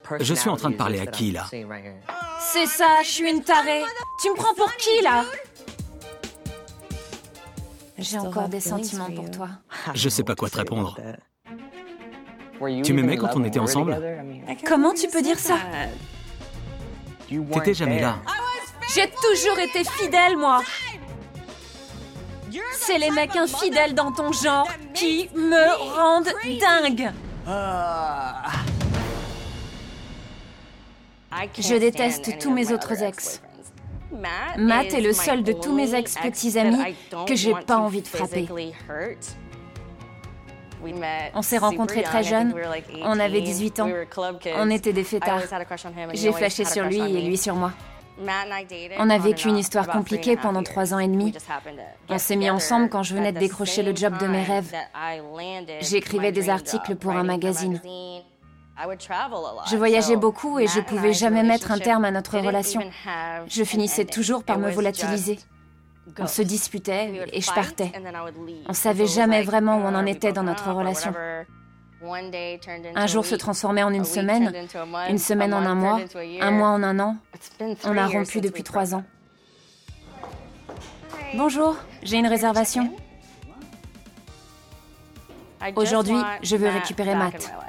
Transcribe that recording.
Je suis en train de parler à qui, là? C'est ça, je suis une tarée. Tu me prends pour qui, là? J'ai encore des sentiments pour toi. Je sais pas quoi te répondre. Tu m'aimais quand on était ensemble? Comment tu peux dire ça? T'étais jamais là. J'ai toujours été fidèle, moi. C'est les mecs infidèles dans ton genre qui me rendent dingue. Je déteste tous mes autres ex. Matt est le seul de tous mes ex-petits amis que j'ai pas envie de frapper. On s'est rencontrés très jeunes, on avait 18 ans, on était des fêtards. J'ai flashé sur lui et lui sur moi. On a vécu une histoire compliquée pendant 3 ans et demi. On s'est mis ensemble quand je venais de décrocher le job de mes rêves. J'écrivais des articles pour un magazine. Je voyageais beaucoup et je pouvais jamais mettre un terme à notre relation. Je finissais toujours par me volatiliser. On se disputait et je partais. On savait jamais vraiment où on en était dans notre relation. Un jour se transformait en une semaine en un mois en un an. On a rompu depuis 3 ans. Bonjour, j'ai une réservation. Aujourd'hui, je veux récupérer Matt.